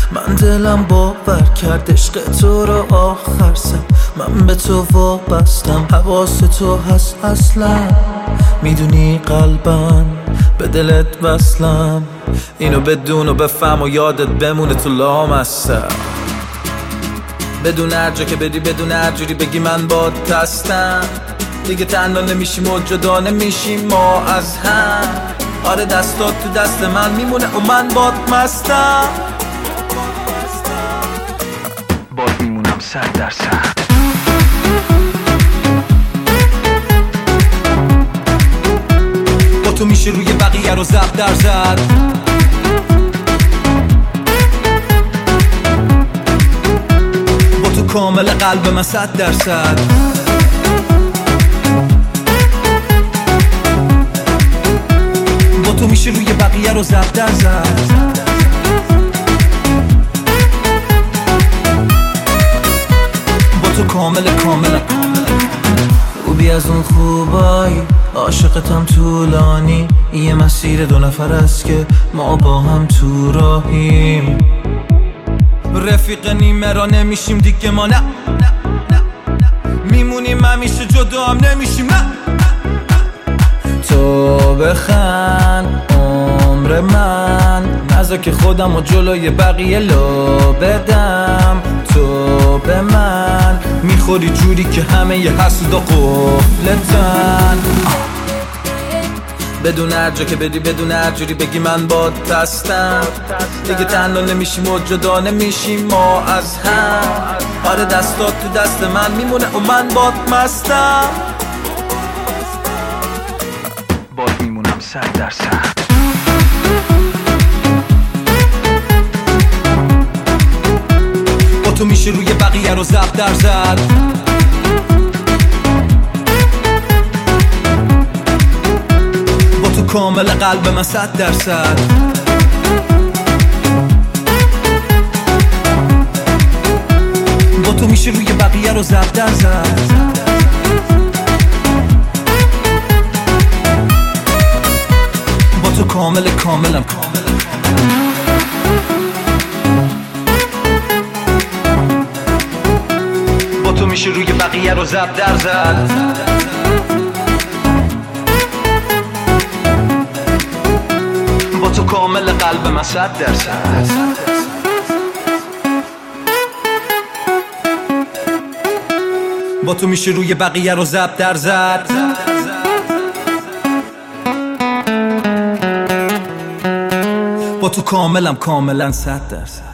من دلم باور کرد عشق تو رو آخر سر. من به تو وابستم، حواس تو هست اصلا. میدونی قلبم به دلت وصلم. اینو بدون و بفهم و یادت بمونه تو لامصب. بدون هر جا که بدی، بدون هر جوری بگی من باد هستم. دیگه تنها نمیشیم و جدا نمیشیم ما از هم. آره دستات تو دست من میمونه و من باد مستم. باد میمونم 100%. با تو میشه روی بقیه رو ضرب در زد. با تو کامل قلب من 100%. با تو میشه روی بقیه رو ضرب در زد. با تو کامل خوبی از اون خوبایی. عاشقتم طولانی. یه مسیر 2 نفر است که ما با هم تو راهیم. رفیق نیمه را نمیشیم دیگه ما، نه میمونیم همیشه جدا هم نمیشیم، نه. تو بخند عمر من، نذار که خودم و جلوی بقیه لو بدم. تو به من میخوری جوری که همه ی حسودا قفلتن. بدون هر جا که بدی، بدون هر جوری بگی من باد هستم. دیگه تنها نمیشیم و جدا نمیشیم ما از هم. آره دستات تو دست من میمونه و من باد مستم. باد میمونم 100%. با تو میشه روی بقیه رو ضرب در زد. با تو کامل قلب من 100%. با تو میشه روی بقیه رو ضرب در زد. با تو کاملم. با تو میشه روی بقیه رو ضرب در زد. با تو کامل قلب من 100%. با تو میشه روی بقیه رو ضرب در زد. با تو کاملا 100%.